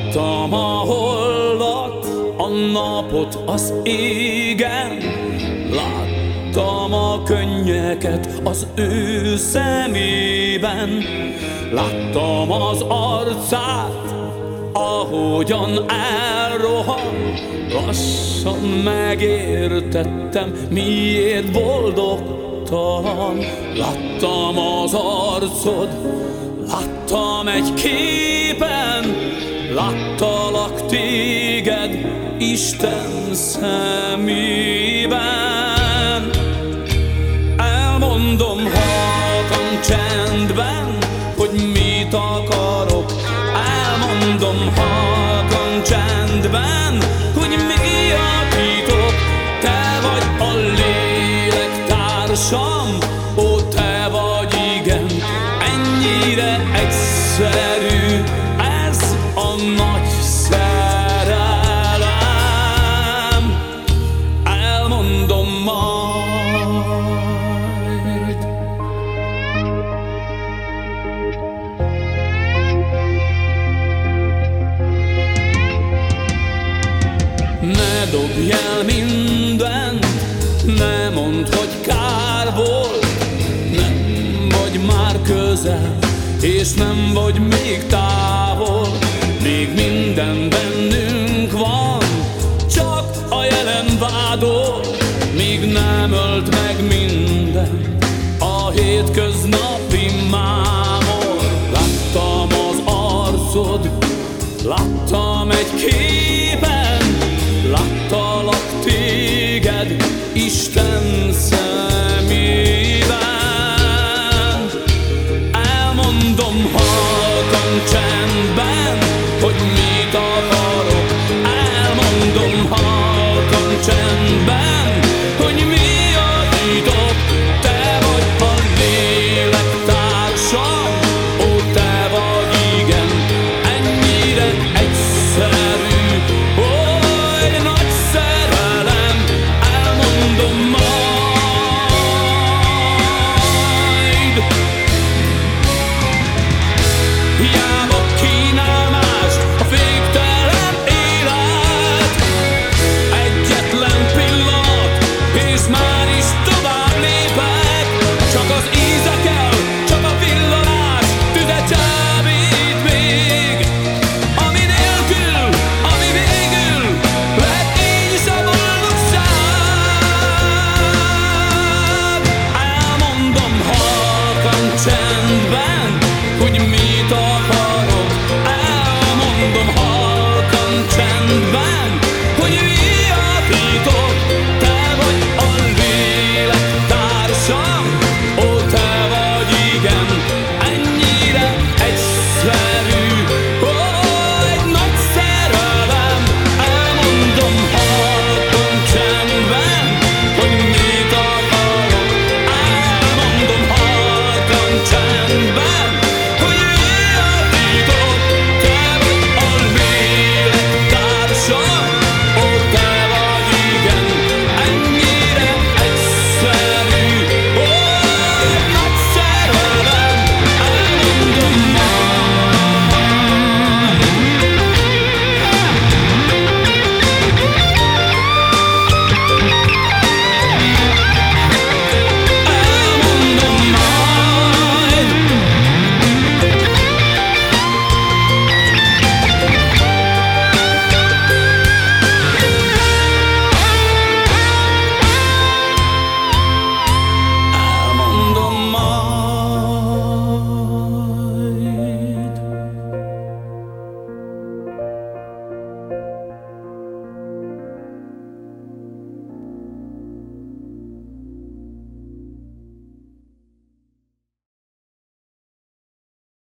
Láttam a holdat, a napot az égen, láttam a könnyeket az ő szemében, láttam az arcát, ahogyan elrohan. Lassan megértettem, miért boldogtalan. Láttam az arcod, láttam egy képen, láttalak téged Isten szemében. Elmondom halkan csendben, hogy mit akarok. Elmondom halkan csendben, hogy mi a titok. Te vagy a lélek társam, ó, te vagy, igen, ennyire egyszerű ez a nagy szerelem. Elmondom majd. Ne dobj el mindent, ne mondd, hogy kár volt. Nem vagy már közel, és nem vagy még távol. Még minden bennünk van, csak a jelen vádol. Még nem ölt meg minden,